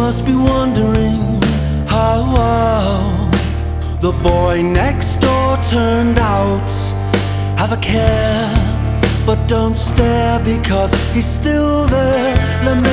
must be wondering how the boy next door turned out. Have a care, but don't stare, because he's still there.